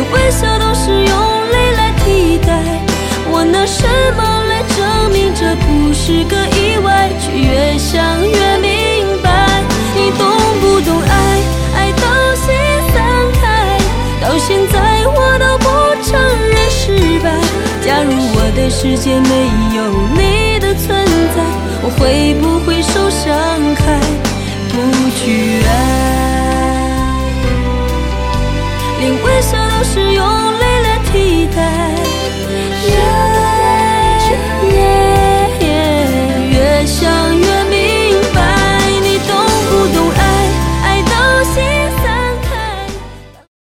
微笑都是用泪来替代。我拿什么来证明这不是个意外？却越想越明白，你懂不懂爱？爱到心散开，到现在我都不承认失败。假如我的世界没有你的存在，我会不会受伤害，不去爱？连微笑都是用